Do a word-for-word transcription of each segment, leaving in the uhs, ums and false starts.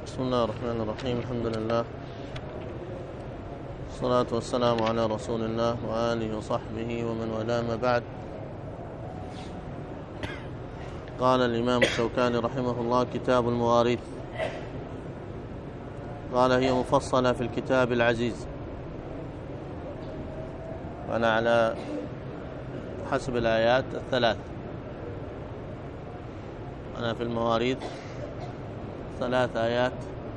بسم الله الرحمن الرحيم. الحمد لله والصلاة والسلام على رسول الله وآله وصحبه ومن والاه، ما بعد. قال الإمام الشوكاني رحمه الله: كتاب المواريث. قال: هي مفصلة في الكتاب العزيز. أنا على حسب الآيات الثلاث، أنا في المواريث ثلاث آيات،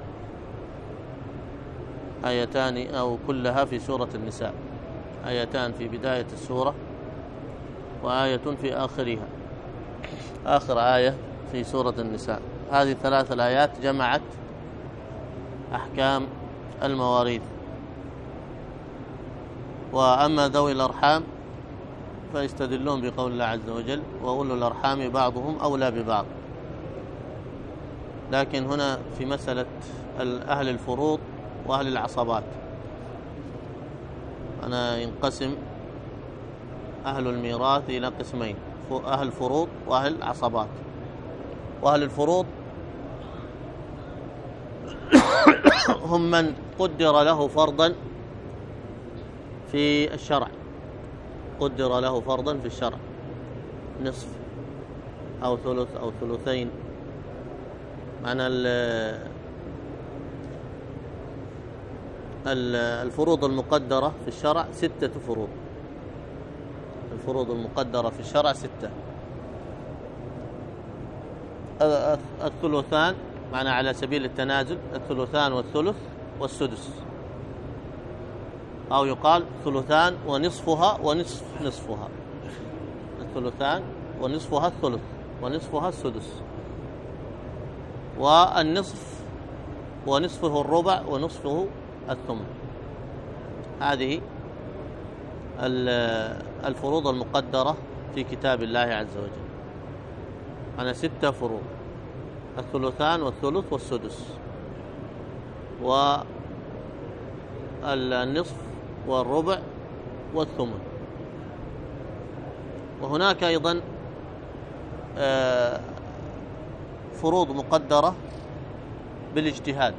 آيتان أو كلها في سورة النساء، آيتان في بداية السورة وآية في آخرها، آخر آية في سورة النساء. هذه ثلاث الآيات جمعت أحكام المواريث. وأما ذوي الأرحام فيستدلون بقول الله عز وجل: وأولو الأرحام بعضهم أولى ببعض. لكن هنا في مسألة أهل الفروض وأهل العصبات، أنا ينقسم أهل الميراث إلى قسمين: أهل الفروض وأهل العصبات. وأهل الفروض هم من قدر له فرضا في الشرع، قدر له فرضا في الشرع، نصف أو ثلث أو ثلثين. معنى الفروض المقدرة في الشرع ستة فروض، الفروض المقدرة في الشرع ستة. الثلثان، معنى على سبيل التنازل، الثلثان والثلث والسدس، أو يقال ثلثان ونصفها ونصف نصفها، الثلثان ونصفها الثلث ونصفها السدس، والنصف ونصفه الربع ونصفه الثمن. هذه الفروض المقدرة في كتاب الله عز وجل. أنا ستة فروض: الثلثان والثلث والسدس والنصف والربع والثمن. وهناك أيضا فروض مقدرة بالاجتهاد،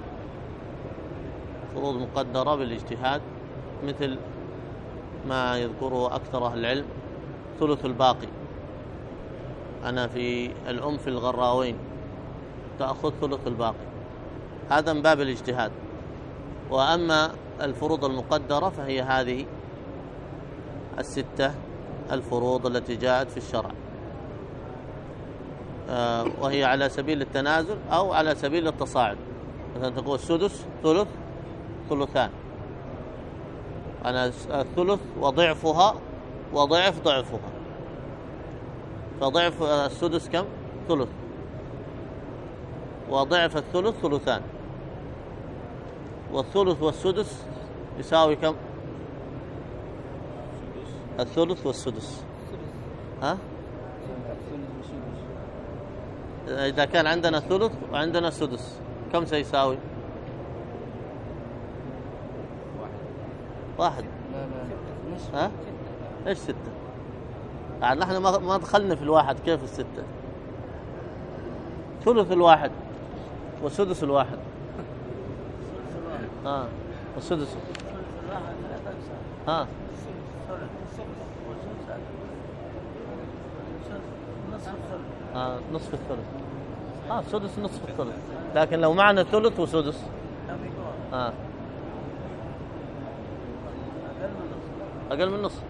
فروض مقدرة بالاجتهاد، مثل ما يذكره أكثر أهل العلم: ثلث الباقي. أنا في الأم في الغراوين تأخذ ثلث الباقي، هذا من باب الاجتهاد. وأما الفروض المقدرة فهي هذه الستة الفروض التي جاءت في الشرع، وهي على سبيل التنازل أو على سبيل التصاعد. مثلا تقول السدس ثلث ثلثان، أنا الثلث وضعفها وضعف ضعفها، فضعف السدس كم؟ ثلث، وضعف الثلث ثلثان، والثلث والسدس يساوي كم؟ الثلث والسدس. ها؟ إذا كان عندنا ثلث وعندنا سدس كم سيساوي؟ واحد. ها؟ إيش ستة؟ يعني نحن ما دخلنا في الواحد، كيف الستة؟ ثلث الواحد وسدس الواحد. ها؟ والسدس ها؟ آه نصف الثلث. آه سدس نصف الثلث، لكن لو معنا ثلث وسدس آه أقل من نصف.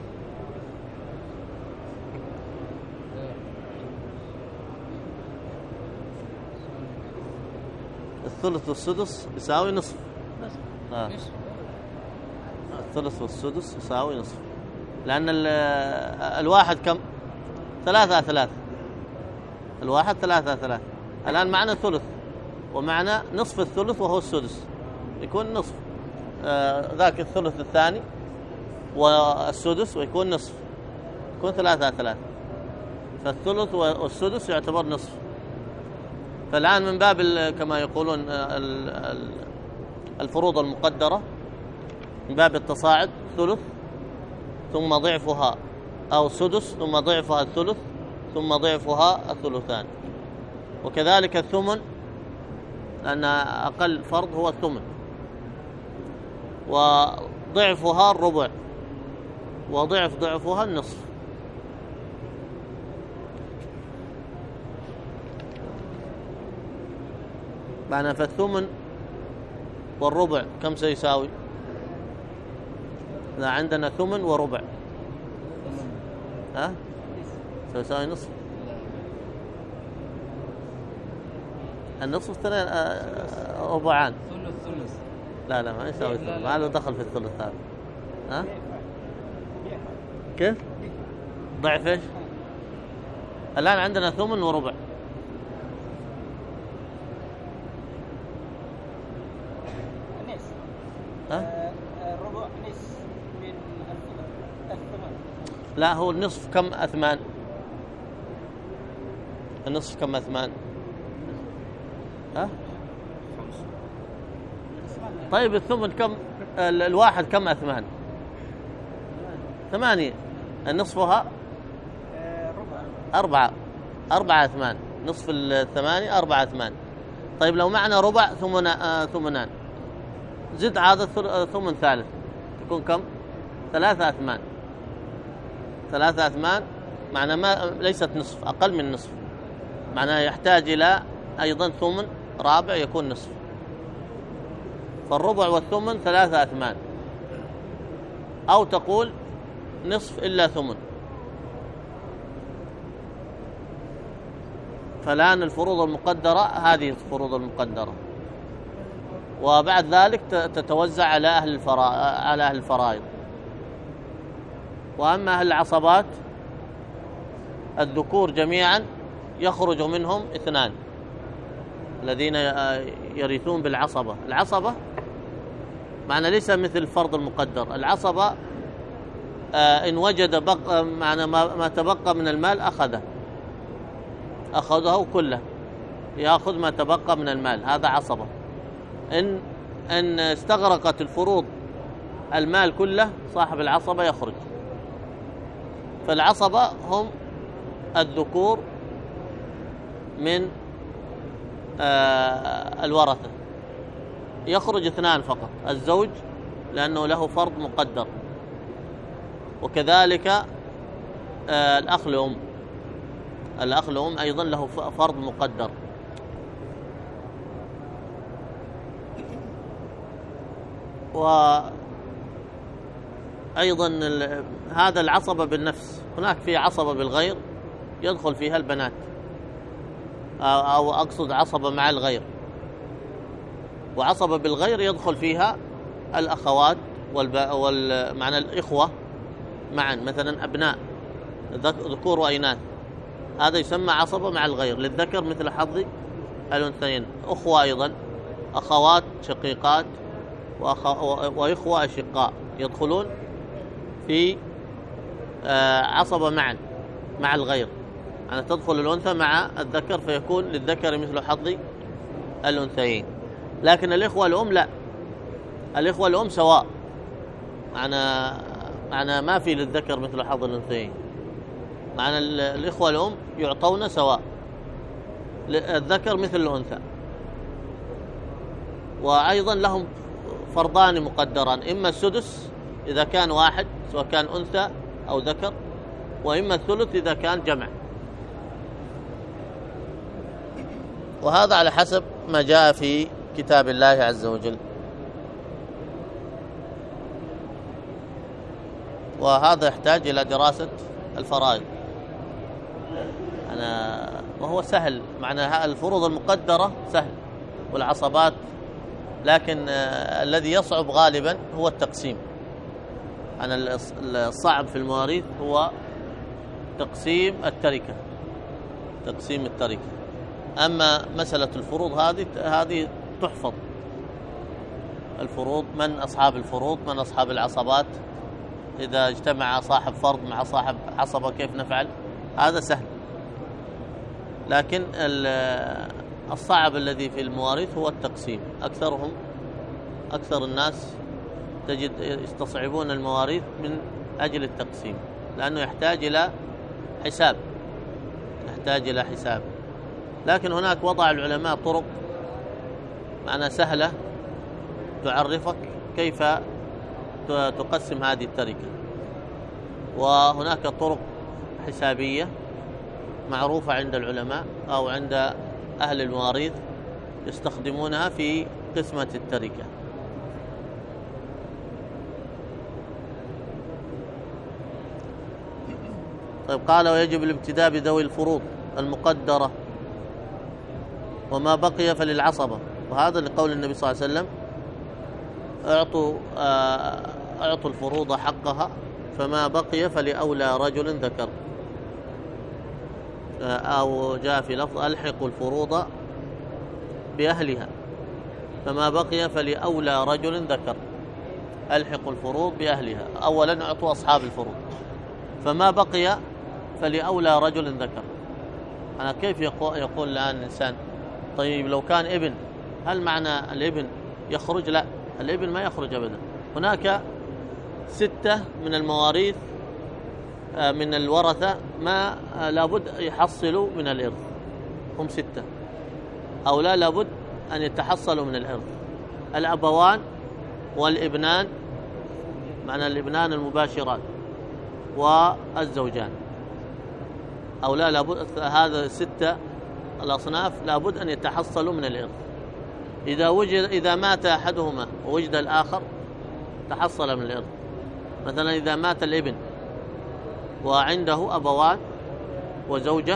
الثلث والسدس يساوي نصف. آه. الثلث والسدس يساوي نصف، لأن الواحد كم؟ ثلاثة ثلاثة، الواحد ثلاثة ثلاثة. الآن معنا ثلث ومعنا نصف الثلث وهو السدس، يكون نصف آه ذاك الثلث الثاني والسدس ويكون نصف، يكون ثلاثة ثلاثة، فالثلث والسدس يعتبر نصف. فالآن من باب كما يقولون الفروض المقدرة من باب التصاعد: ثلث ثم ضعفها أو سدس ثم ضعفها الثلث ثم ضعفها الثلثان. وكذلك الثمن لأن أقل فرض هو الثمن، وضعفها الربع، وضعف ضعفها النصف. معنى فالثمن والربع كم سيساوي؟ إذا عندنا ثمن وربع ها سيساوي نصف. النصف اثنين ربعان. لا لا ما يساوي ثلث، ما له دخل في الثلث هذا. ها كيف؟ ضعف ايش؟ الآن عندنا ثمن وربع. ها؟ الربع نصف من الثمن. لا هو النصف كم أثمان؟ النصف كم أثمان؟ ها؟ طيب الثمن كم؟ الواحد كم أثمان؟ ثمانية. النصفها أربعة. أربعة أثمان. نصف الثمانية أربعة أثمان. طيب لو معنا ربع ثمن آه ثمنان، زد هذا ثمن ثالث، تكون كم؟ ثلاثة أثمان. ثلاثة أثمان معنى ما ليست نصف، أقل من نصف، معناه يحتاج إلى أيضا ثمن رابع يكون نصف. فالربع والثمن ثلاثة أثمان، أو تقول نصف إلا ثمن. فالآن الفروض المقدرة هذه الفروض المقدرة، وبعد ذلك تتوزع على أهل الفرائض على أهل الفرائض. وأما أهل العصبات الذكور جميعا يخرج منهم اثنان الذين يرثون بالعصبة. العصبة معنى ليس مثل الفرض المقدر. العصبة إن وجد بق معنى ما تبقى من المال أخذه أخذه كله، يأخذ ما تبقى من المال، هذا عصبة. إن إن استغرقت الفروض المال كله صاحب العصبة يخرج. فالعصبة هم الذكور من آه الورثة، يخرج اثنان فقط، الزوج لأنه له فرض مقدر، وكذلك آه الأخ لأم. الأخ لأم أيضا له فرض مقدر. وأيضا هذا العصبة بالنفس. هناك في عصبة بالغير يدخل فيها البنات، أو أقصد عصبة مع الغير، وعصبة بالغير يدخل فيها الأخوات والمعنى الإخوة معا، مثلا أبناء ذكور وإناث، هذا يسمى عصبة مع الغير، للذكر مثل حظ الأنثيين. أخوة أيضا، أخوات شقيقات وإخوة أشقاء يدخلون في عصبة معا مع الغير، يعني تدخل الأنثى مع الذكر فيكون للذكر مثل حظ الأنثيين. لكن الإخوة الأم لا، الإخوة الأم سواء، معنى معنى ما في للذكر مثل حظ الأنثيين، معنى الإخوة الأم يعطون سواء، الذكر مثل الأنثى. وأيضا لهم فرضان مقدران، إما السدس إذا كان واحد سواء كان أنثى أو ذكر، وإما الثلث إذا كان جمع. وهذا على حسب ما جاء في كتاب الله عز وجل. وهذا يحتاج إلى دراسة الفرائض. أنا وهو سهل، معنى الفروض المقدرة سهل والعصبات، لكن الذي يصعب غالبا هو التقسيم. أنا الصعب في المواريث هو تقسيم التركة، تقسيم التركة. أما مسألة الفروض هذه هذه تحفظ. الفروض، من أصحاب الفروض، من أصحاب العصبات، إذا اجتمع صاحب فرض مع صاحب عصبة كيف نفعل، هذا سهل. لكن الصعب الذي في المواريث هو التقسيم. أكثرهم أكثر الناس تجد يستصعبون المواريث من أجل التقسيم، لأنه يحتاج إلى حساب، يحتاج إلى حساب. لكن هناك وضع العلماء طرق معنى سهلة تعرفك كيف تقسم هذه التركة. وهناك طرق حسابية معروفة عند العلماء أو عند أهل المواريث يستخدمونها في قسمة التركة. طيب، قال ويجب الابتداء بذوي الفروض المقدرة وما بقي فللعصبة، وهذا لقول النبي صلى الله عليه وسلم اعطوا اعطوا الفروض حقها فما بقي فلأولى رجل ذكر، أو جاء في لفظ ألحقوا الفروض بأهلها فما بقي فلأولى رجل ذكر. ألحقوا الفروض بأهلها، أولا أعطوا أصحاب الفروض، فما بقي فلأولى رجل ذكر. أنا كيف يقول الآن الإنسان طيب لو كان ابن، هل معنى الابن يخرج؟ لا، الابن ما يخرج أبدا. هناك ستة من المواريث من الورثة ما لابد يحصلوا من الإرث، هم ستة أو لا لابد أن يتحصلوا من الإرث: الأبوان والابنان، معنى الابنان المباشران، والزوجان، أو لا لابد. هذا ستة الأصناف لابد أن يتحصلوا من الإرث. إذا وجد إذا مات أحدهما ووجد الآخر تحصل من الإرث. مثلا إذا مات الابن وعنده أبوان وزوجة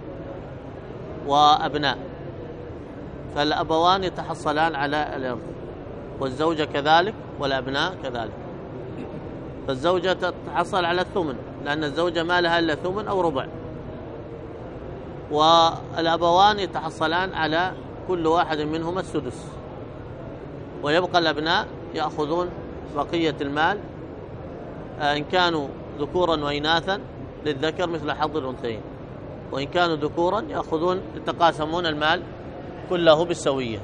وأبناء، فالأبوان يتحصلان على الإرث، والزوجة كذلك، والأبناء كذلك. فالزوجة تتحصل على الثمن، لأن الزوجة ما لها إلا ثمن أو ربع، والأبوان يتحصلان على كل واحد منهما السدس، ويبقى الأبناء يأخذون بقية المال إن كانوا ذكورا وإناثا للذكر مثل حظ الأنثيين، وإن كانوا ذكورا يأخذون يتقاسمون المال كله بالسوية.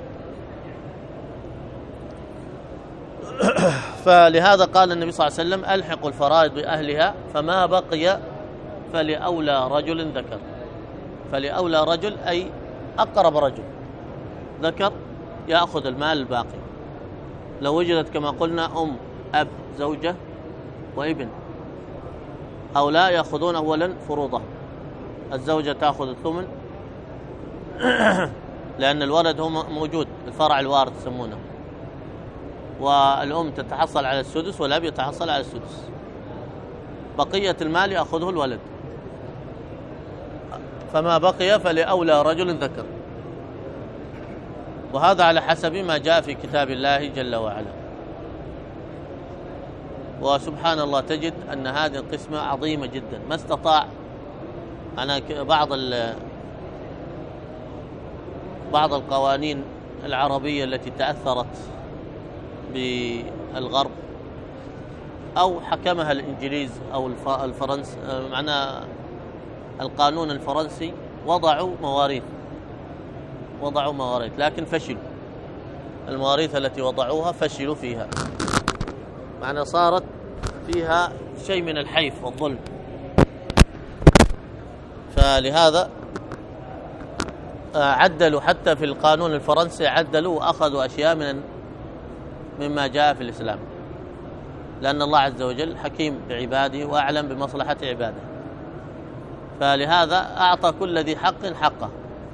فلهذا قال النبي صلى الله عليه وسلم ألحقوا الفرائض بأهلها فما بقي فلأولى رجل ذكر. فلأولى رجل أي أقرب رجل ذكر يأخذ المال الباقي. لو وجدت كما قلنا أم، أب، زوجة وابن، هؤلاء يأخذون أولا فروضه. الزوجة تأخذ الثمن لأن الولد هو موجود، الفرع الوارث يسمونه، والأم تتحصل على السدس والأب يتحصل على السدس. بقية المال يأخذه الولد. فما بقي فلأولى رجل ذكر، وهذا على حسب ما جاء في كتاب الله جل وعلا. وسبحان الله تجد أن هذه القسمة عظيمة جدا. ما استطاع أنا بعض بعض القوانين العربية التي تأثرت بالغرب أو حكمها الإنجليز أو الفرنس، معناه القانون الفرنسي، وضعوا مواريث وضعوا مواريث لكن فشلوا. المواريث التي وضعوها فشلوا فيها، معناه صارت فيها شيء من الحيف والظلم. فلهذا عدلوا حتى في القانون الفرنسي، عدلوا وأخذوا أشياء من مما جاء في الإسلام، لأن الله عز وجل حكيم بعباده وأعلم بمصلحة عباده. فلهذا أعطى كل ذي حق حقه.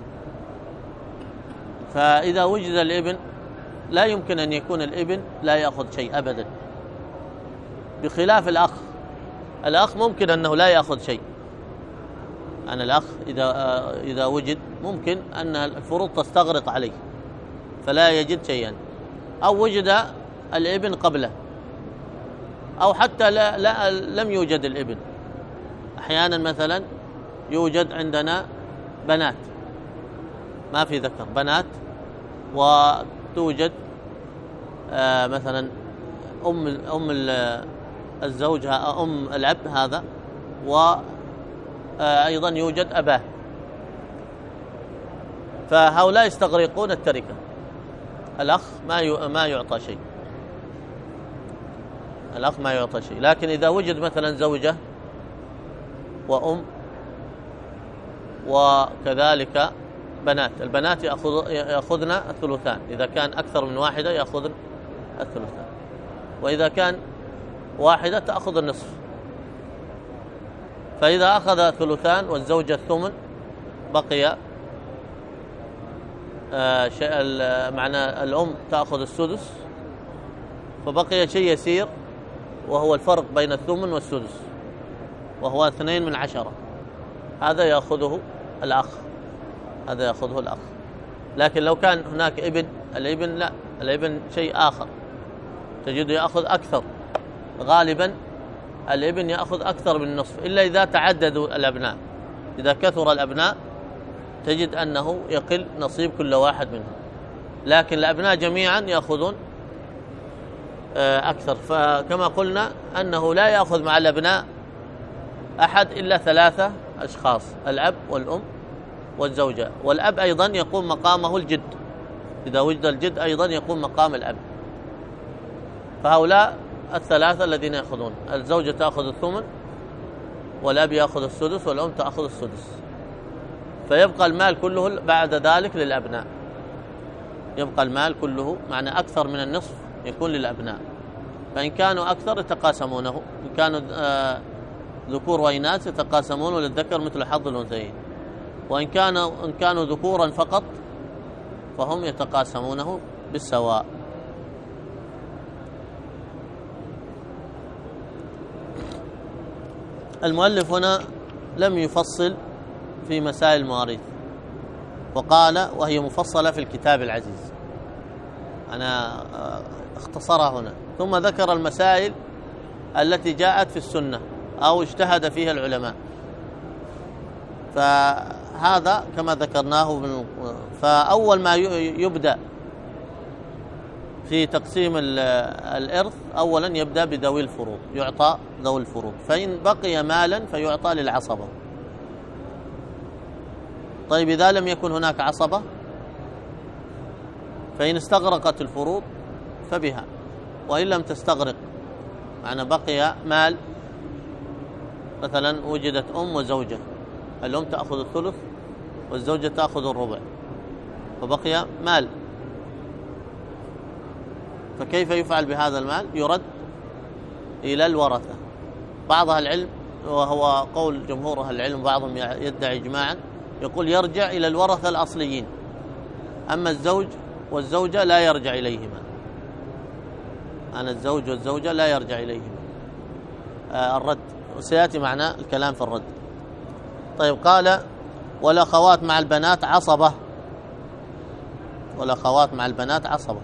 فإذا وجد الابن لا يمكن أن يكون الابن لا يأخذ شيء أبدا، بخلاف الأخ. الأخ ممكن أنه لا يأخذ شيء. أنا الأخ إذا إذا وجد ممكن أن الفروض تستغرق عليه فلا يجد شيئا، أو وجد الابن قبله، أو حتى لا, لا لم يوجد الابن. أحيانا مثلا يوجد عندنا بنات ما في ذكر، بنات، وتوجد آه مثلا أم أم الزوج أم الأب هذا، وأيضا يوجد أباه. فهؤلاء يستغرقون التركة. الأخ ما ما يعطى شيء، الأخ ما يعطى شيء. لكن إذا وجد مثلا زوجة وأم وكذلك بنات، البنات يأخذ يأخذن الثلثان، إذا كان أكثر من واحدة يأخذن الثلثان، وإذا كان واحدة تأخذ النصف. فإذا أخذ ثلثان والزوجة الثمن بقي آه شيء، معنى الأم تأخذ السدس، فبقي شيء يسير وهو الفرق بين الثمن والسدس، وهو اثنين من عشرة. هذا يأخذه الأخ، هذا يأخذه الأخ. لكن لو كان هناك ابن، الابن لا، الابن شيء آخر، تجده يأخذ أكثر. غالبا الابن يأخذ أكثر من النصف، إلا إذا تعددوا الأبناء. إذا كثر الأبناء تجد أنه يقل نصيب كل واحد منهم، لكن الأبناء جميعا يأخذون أكثر. فكما قلنا أنه لا يأخذ مع الأبناء أحد إلا ثلاثة أشخاص: الأب والأم والزوجة. والأب أيضا يقوم مقامه الجد، إذا وجد الجد أيضا يقوم مقام الأب. فهؤلاء الثلاثة الذين يأخذون: الزوجة تأخذ الثمن، والأب يأخذ السدس، والأم تأخذ السدس. فيبقى المال كله بعد ذلك للأبناء، يبقى المال كله، معنى أكثر من النصف يكون للأبناء. فإن كانوا أكثر يتقاسمونه، إن كانوا آه ذكور وإناث يتقاسمون، وللذكر مثل حظ الأنثيين. وإن كانوا إن كانوا ذكورا فقط فهم يتقاسمونه بالسواء. المؤلف هنا لم يفصل في مسائل المواريث، وقال وهي مفصلة في الكتاب العزيز، أنا اختصرها هنا. ثم ذكر المسائل التي جاءت في السنة أو اجتهد فيها العلماء. فهذا كما ذكرناه من. فأول ما يبدأ في تقسيم الإرث أولا يبدأ بذوي الفروض، يعطى ذوي الفروض، فإن بقي مالا فيعطى للعصبة. طيب إذا لم يكن هناك عصبة، فإن استغرقت الفروض فبها، وإن لم تستغرق، معنى بقي مال، مثلا وجدت أم وزوجة، الأم تأخذ الثلث والزوجة تأخذ الربع، فبقي مال، فكيف يفعل بهذا المال؟ يرد إلى الورثة. بعض أهل العلم، وهو قول جمهور أهل العلم، بعضهم يدعي إجماعا، يقول يرجع إلى الورثة الأصليين، أما الزوج والزوجة لا يرجع إليهما، أنا الزوج والزوجة لا يرجع إليهما آه الرد، وسيأتي معنا الكلام في الرد. طيب، قال والأخوات مع البنات عصبة، والأخوات مع البنات عصبة.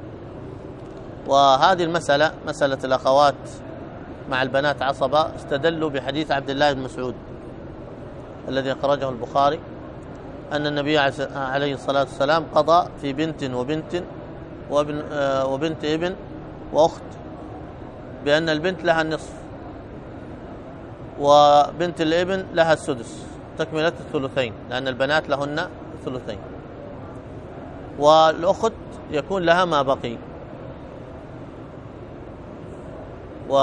وهذه المسألة، مسألة الأخوات مع البنات عصبة، استدلوا بحديث عبد الله بن مسعود الذي أخرجه البخاري، أن النبي عليه الصلاة والسلام قضى في بنت وبنت وابن وبنت ابن وأخت بأن البنت لها النصف، وبنت الابن لها السدس، تكملة الثلثين، لأن البنات لهن الثلثين، والأخت يكون لها ما بقي. و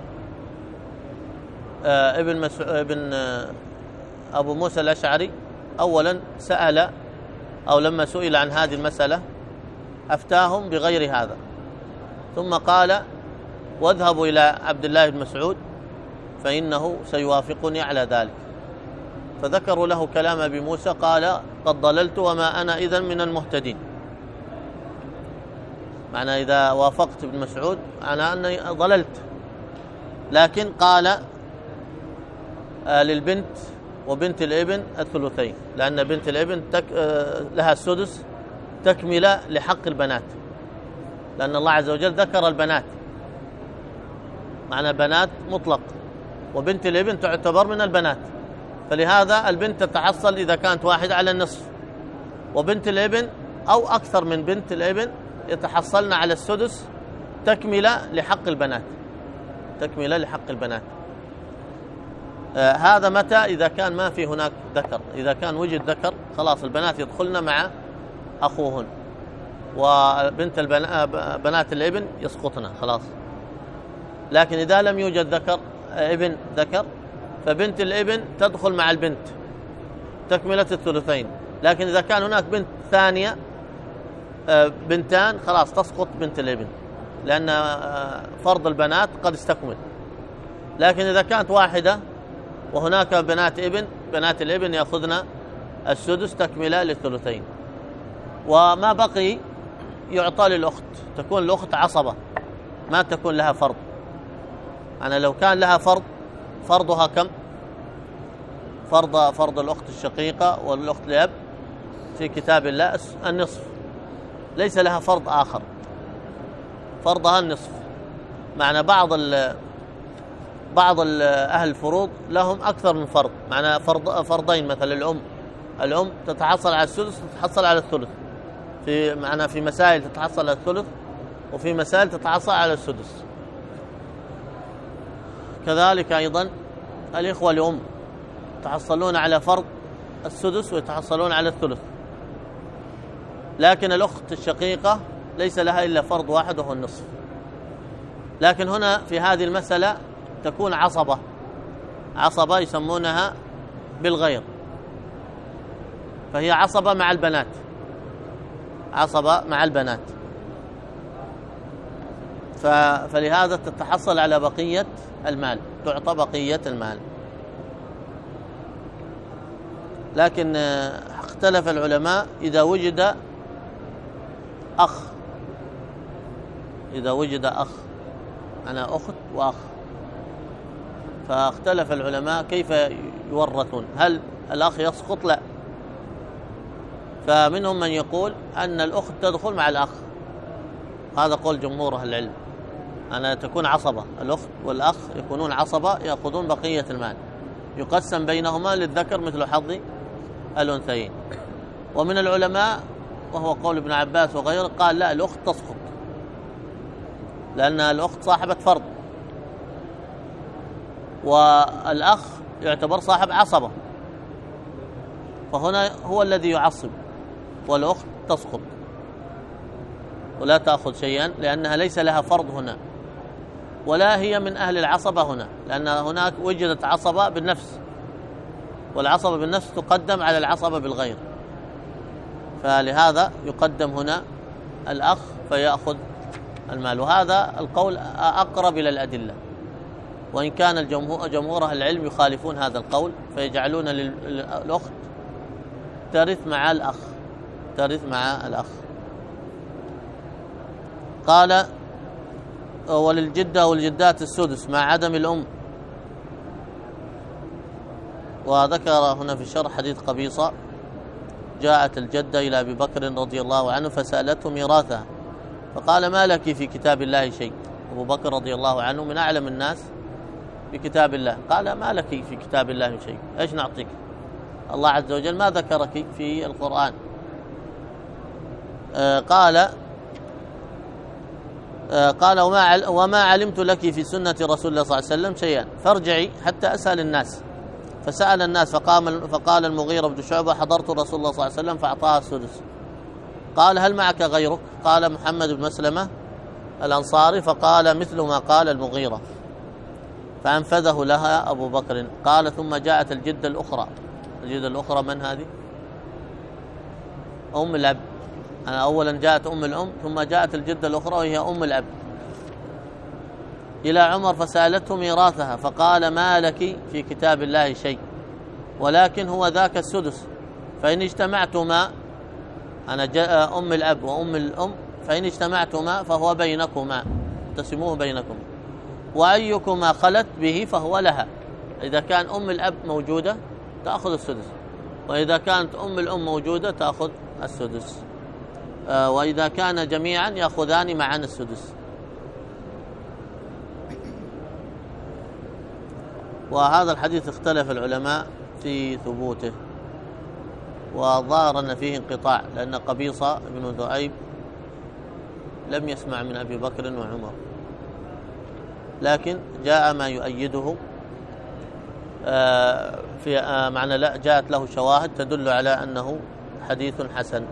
ابن مسعود ابن أبو موسى الأشعري أولا سأل، أو لما سئل عن هذه المسألة أفتاهم بغير هذا، ثم قال واذهبوا إلى عبد الله بن مسعود فإنه سيوافقني على ذلك. فذكروا له كلام أبي موسى، قال قد ضللت وما أنا إذن من المهتدين، معنى إذا وافقت ابن مسعود أنا أني ضللت. لكن قال آه للبنت وبنت الابن الثلثين، لأن بنت الابن تك آه لها السدس تكملة لحق البنات، لأن الله عز وجل ذكر البنات، معنى بنات مطلق، وبنت الابن تعتبر من البنات، فلهذا البنت تتحصل إذا كانت واحدة على النصف، وبنت الابن أو أكثر من بنت الابن يتحصلن على السدس تكملة لحق البنات، تكملة لحق البنات. آه هذا متى؟ إذا كان ما في هناك ذكر، إذا كان وجد ذكر خلاص البنات يدخلن مع أخوهن، وبنت البنات بنات الابن يسقطن خلاص. لكن إذا لم يوجد ذكر ابن ذكر، فبنت الابن تدخل مع البنت تكملة الثلثين، لكن إذا كان هناك بنت ثانية بنتان خلاص تسقط بنت الابن، لأن فرض البنات قد استكمل. لكن إذا كانت واحدة وهناك بنات ابن، بنات الابن يأخذن السدس تكملة للثلثين، وما بقي يعطى للأخت، تكون الأخت عصبة ما تكون لها فرض. أنا لو كان لها فرض، فرضها كم؟ فرض فرض الأخت الشقيقة والأخت لأب في كتاب الله النصف، ليس لها فرض آخر، فرضها النصف. معنى بعض ال بعض ال أهل الفروض لهم أكثر من فرض، معنى فرض فرضين، مثل الأم الأم تتحصل على السدس تتحصل على الثلث، في معنى في مسائل تتحصل على الثلث وفي مسائل تتحصل على السدس. كذلك أيضا الإخوة لأم يتحصلون على فرض السدس ويتحصلون على الثلث، لكن الأخت الشقيقة ليس لها إلا فرض واحد وهو النصف. لكن هنا في هذه المسألة تكون عصبة، عصبة يسمونها بالغير، فهي عصبة مع البنات، عصبة مع البنات، فلهذا تتحصل على بقية المال، تعطى بقية المال. لكن اختلف العلماء إذا وجد أخ، إذا وجد أخ، أنا أخت وأخ، فاختلف العلماء كيف يورثون، هل الأخ يسقط؟ لا، فمنهم من يقول أن الأخت تدخل مع الأخ، هذا قول جمهور أهل العلم، أنا تكون عصبة، الأخت والأخ يكونون عصبة يأخذون بقية المال، يقسم بينهما للذكر مثل حظ الأنثيين. ومن العلماء وهو قول ابن عباس وغيره قال لا، الأخت تسقط، لأن الأخت صاحبة فرض، والأخ يعتبر صاحب عصبة، فهنا هو الذي يعصب، والأخت تسقط ولا تأخذ شيئا، لأنها ليس لها فرض هنا، ولا هي من أهل العصبة هنا، لأن هناك وجدت عصبة بالنفس، والعصبة بالنفس تقدم على العصبة بالغير، فلهذا يقدم هنا الأخ فيأخذ المال. وهذا القول أقرب إلى الأدلة، وإن كان الجمهور جمهور أهل العلم يخالفون هذا القول، فيجعلون للأخت ترث مع الأخ، ترث مع الأخ. قال وللجدة والجدات السدس مع عدم الأم. وذكر هنا في الشرح حديث قبيصة، جاءت الجدة إلى أبي بكر رضي الله عنه فسألته ميراثها، فقال ما لك في كتاب الله شيء. أبو بكر رضي الله عنه من أعلم الناس بكتاب الله، قال ما لك في كتاب الله من شيء، إيش نعطيك؟ الله عز وجل ما ذكرك في القرآن. آه قال آه قال وما, وما علمت لك في سنة رسول الله صلى الله عليه وسلم شيئا، فارجعي حتى أسأل الناس. فسأل الناس، فقام فقال المغيرة بن شعبة حضرت رسول الله صلى الله عليه وسلم فأعطاها السدس. قال هل معك غيرك؟ قال محمد بن مسلمة الأنصاري، فقال مثل ما قال المغيرة، فأنفذه لها أبو بكر. قال ثم جاءت الجدة الأخرى. الجدة الأخرى من هذه؟ أم الأب. أنا أولا جاءت أم الأم، ثم جاءت الجدة الأخرى وهي أم الأب إلى عمر فسألته ميراثها، فقال ما لك في كتاب الله شيء، ولكن هو ذاك السدس، فإن اجتمعتما، أنا جاء أم الأب وأم الأم، فإن اجتمعتما فهو بينكما، تقسموه بينكم، وأيكما خلت به فهو لها. إذا كان أم الأب موجودة تأخذ السدس، وإذا كانت أم الأم موجودة تأخذ السدس، آه وإذا كان جميعا يأخذان معا السدس. وهذا الحديث اختلف العلماء في ثبوته، وظاهر أن فيه انقطاع، لأن قبيصة بن ذؤيب لم يسمع من أبي بكر وعمر، لكن جاء ما يؤيده في معنى لا جاءت له شواهد تدل على أنه حديث حسن.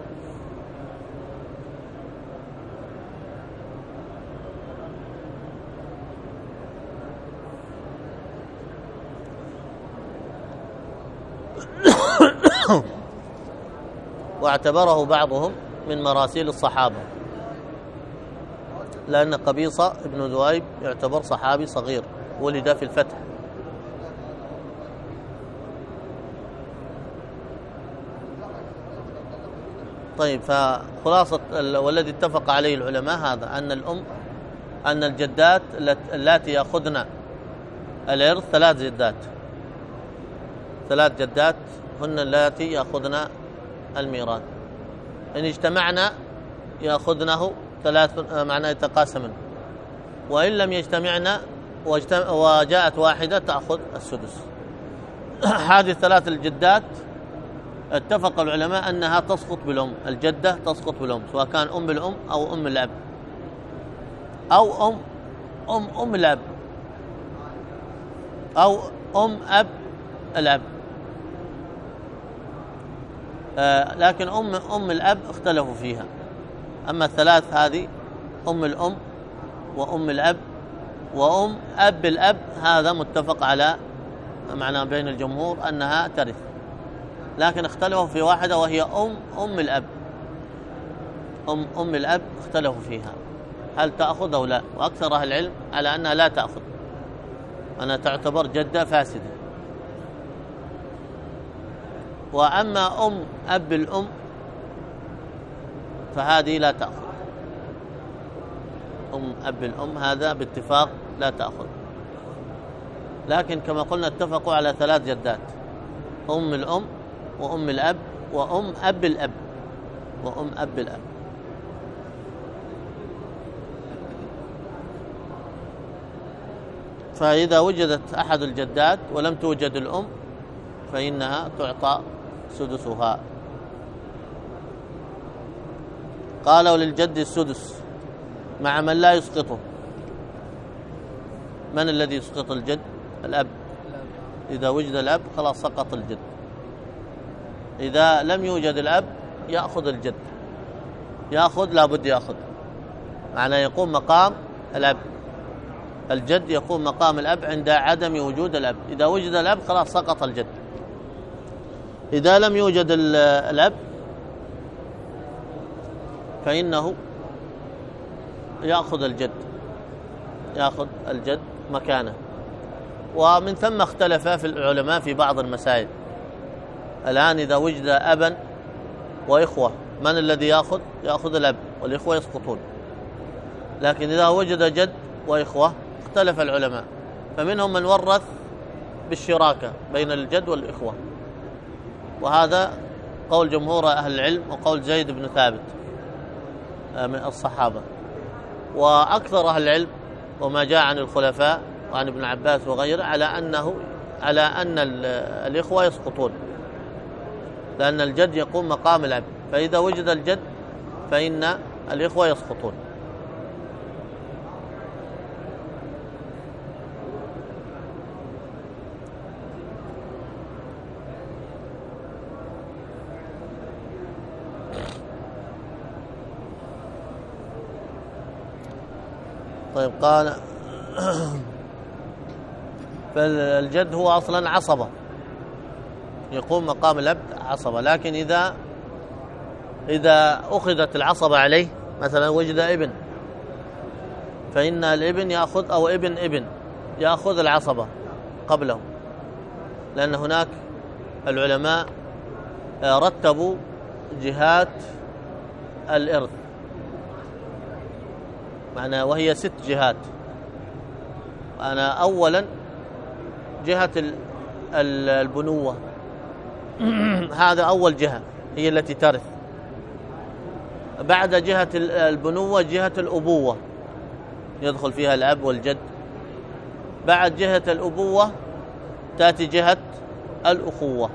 واعتبره بعضهم من مراسيل الصحابة، لأن قبيصة ابن ذؤيب يعتبر صحابي صغير ولد في الفتح. طيب، فخلاصة والذي اتفق عليه العلماء هذا، أن الأم أن الجدات اللاتي يأخذن الإرث ثلاث جدات، ثلاث جدات هن اللاتي يأخذن الميراث. إن اجتمعنا يأخذنه ثلاث، معناه يتقاسمن، وإن لم يجتمعنا وجاءت واحدة تأخذ السدس. هذه الثلاث الجدات اتفق العلماء أنها تسقط بالأم، الجدة تسقط بالأم، سواء كان أم الأم أو أم الأب أو أم أم أم الأب أو أم أب الأب. آه لكن أم أم الأب اختلفوا فيها. أما الثلاث هذه، أم الأم وأم الأب وأم أب الأب، هذا متفق على معنى بين الجمهور أنها ترث، لكن اختلفوا في واحدة وهي أم أم الأب. أم أم الأب اختلفوا فيها هل تأخذ أو لا، وأكثر أهل العلم على أنها لا تأخذ، أنها تعتبر جدة فاسدة. وأما أم أب الأم فهذه لا تأخذ، أم أب الأم هذا باتفاق لا تأخذ. لكن كما قلنا اتفقوا على ثلاث جدات، أم الأم وأم الأب وأم أب الأب وأم أب الأب. فإذا وجدت أحد الجدات ولم توجد الأم فإنها تعطى سدسها. قالوا للجد السدس مع من لا يسقطه. من الذي يسقط الجد؟ الأب. إذا وجد الأب خلاص سقط الجد. إذا لم يوجد الأب يأخذ الجد، يأخذ لابد يأخذ، معناه يقوم مقام الأب. الجد يقوم مقام الأب عند عدم وجود الأب. إذا وجد الأب خلاص سقط الجد. إذا لم يوجد الأب فإنه يأخذ الجد، يأخذ الجد مكانه. ومن ثم اختلف في العلماء في بعض المسائل. الآن إذا وجد أبا وإخوة، من الذي يأخذ؟ يأخذ الأب، والإخوة يسقطون. لكن إذا وجد جد وإخوة اختلف العلماء، فمنهم من ورث بالشراكة بين الجد والإخوة، وهذا قول جمهور أهل العلم وقول زيد بن ثابت من الصحابة. وأكثر أهل العلم وما جاء عن الخلفاء وعن ابن عباس وغيره على أنه على أن الإخوة يسقطون، لأن الجد يقوم مقام الأب، فإذا وجد الجد فإن الإخوة يسقطون. طيب، قال فالجد هو أصلا عصبة، يقوم مقام الأب عصبة. لكن إذا إذا أخذت العصبة عليه، مثلا وجد ابن، فإن الابن يأخذ أو ابن ابن يأخذ العصبة قبله، لأن هناك العلماء رتبوا جهات الإرث، معنى وهي ست جهات. أنا أولا جهة البنوة، هذا أول جهة هي التي ترث. بعد جهة البنوة جهة الأبوة، يدخل فيها الأب والجد. بعد جهة الأبوة تأتي جهة الأخوة.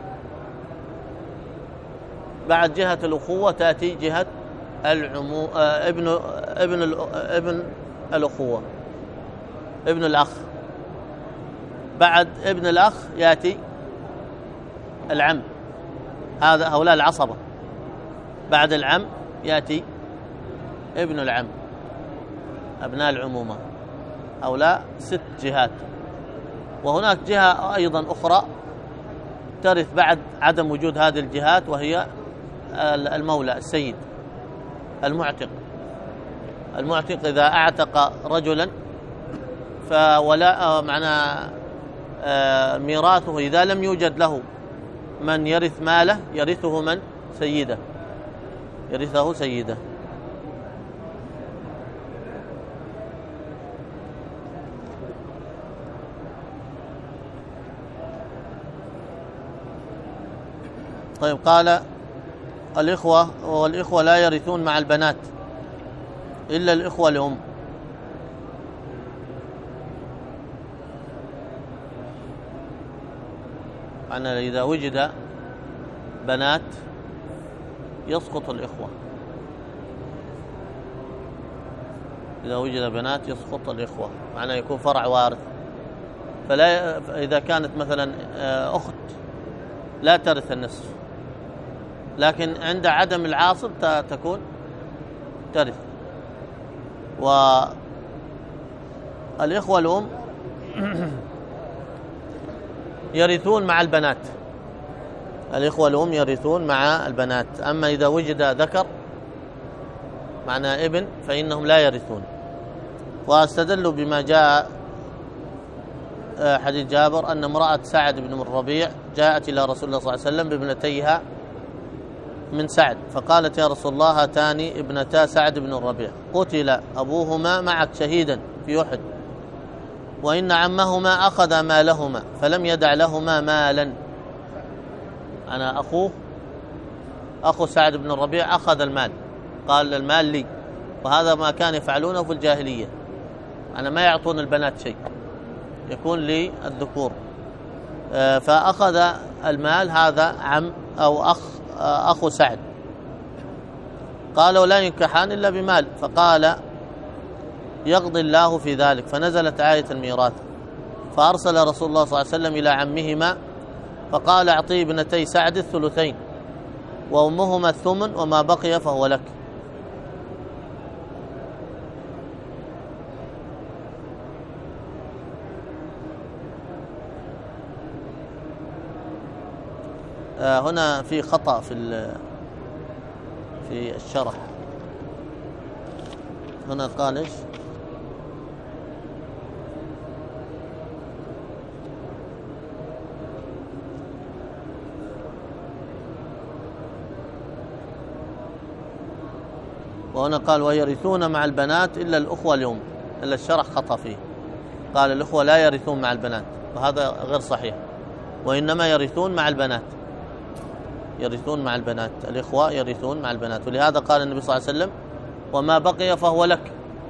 بعد جهة الأخوة تأتي جهة العمو آه ابن ابن ابن الأخوة، ابن الأخ. بعد ابن الأخ يأتي العم، هذا هؤلاء العصبة. بعد العم يأتي ابن العم، أبناء العمومة. هؤلاء ست جهات. وهناك جهة أيضا أخرى ترث بعد عدم وجود هذه الجهات، وهي المولى السيد المعتق. المعتق إذا أعتق رجلا فولا معنى ميراثه إذا لم يوجد له من يرث ماله يرثه من سيده، يرثه سيده. طيب قال الإخوة والإخوة لا يرثون مع البنات إلا الإخوة لأم. يعني إذا وجد بنات يسقط الإخوة، إذا وجد بنات يسقط الإخوة، معناه يكون فرع وارث. فلا إذا كانت مثلا أخت لا ترث النصف، لكن عند عدم العاصب تكون ترث. والإخوة الأم يرثون مع البنات، الإخوة الأم يرثون مع البنات. أما إذا وجد ذكر معنى ابن فإنهم لا يرثون. واستدلوا بما جاء حديث جابر أن امرأة سعد بن الربيع جاءت إلى رسول الله صلى الله عليه وسلم بابنتيها من سعد، فقالت يا رسول الله هاتان ابنتا سعد بن الربيع قتل أبوهما معك شهيدا في أحد، وإن عمهما أخذ مالهما فلم يدع لهما مالا. أنا أخوه أخو سعد بن الربيع أخذ المال، قال المال لي، وهذا ما كان يفعلونه في الجاهلية. أنا ما يعطون البنات شيء، يكون لي الذكور. فأخذ المال هذا عم أو أخ أخو سعد. قالوا لا ينكحان إلا بمال، فقال يقضي الله في ذلك، فنزلت آية الميراث. فأرسل رسول الله صلى الله عليه وسلم إلى عمهما فقال أعطي ابنتي سعد الثلثين وأمهما الثمن وما بقي فهو لك. هنا في خطأ في في الشرح. هنا قال ايش؟ وهنا قال ويرثون مع البنات إلا الأخوة الأم، إلا الشرح خطأ فيه، قال الأخوة لا يرثون مع البنات، وهذا غير صحيح، وإنما يرثون مع البنات، يرثون مع البنات، الإخوة يرثون مع البنات. ولهذا قال النبي صلى الله عليه وسلم وما بقي فهو لك،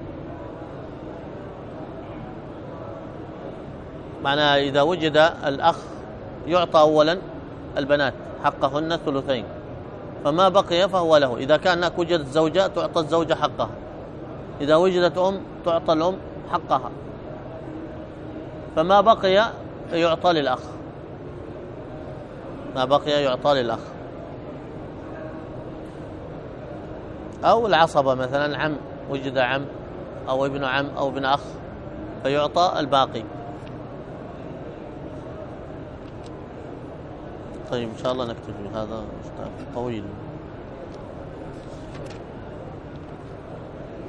معناه إذا وجد الأخ يعطى أولا البنات حقهن الثلثين، فما بقي فهو له. إذا كان هناك وجدت زوجة تعطى الزوجة حقها، إذا وجدت أم تعطى الأم حقها، فما بقي يعطى للأخ، ما بقي يعطى للأخ. أو العصبة مثلا، عم وجد عم أو ابن عم أو ابن أخ فيعطى الباقي. طيب إن شاء الله نكتفي، هذا طويل.